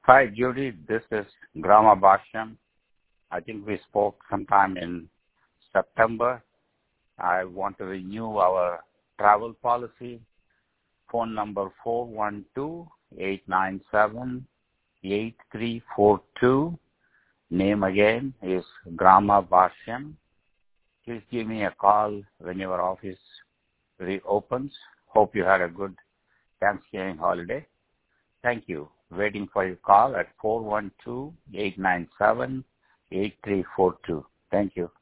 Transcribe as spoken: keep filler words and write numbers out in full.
Hi, Judy. This is Grama Bhashyam. I think we spoke sometime in September. I want to renew our travel policy. Phone number four one two, eight nine seven, eight three four two. Name again is Grama Bhashyam. Please give me a call when your office reopens. Hope you had a good Thanksgiving holiday. Thank you. Waiting for your call at four one two, eight nine seven, eight three four two. Thank you.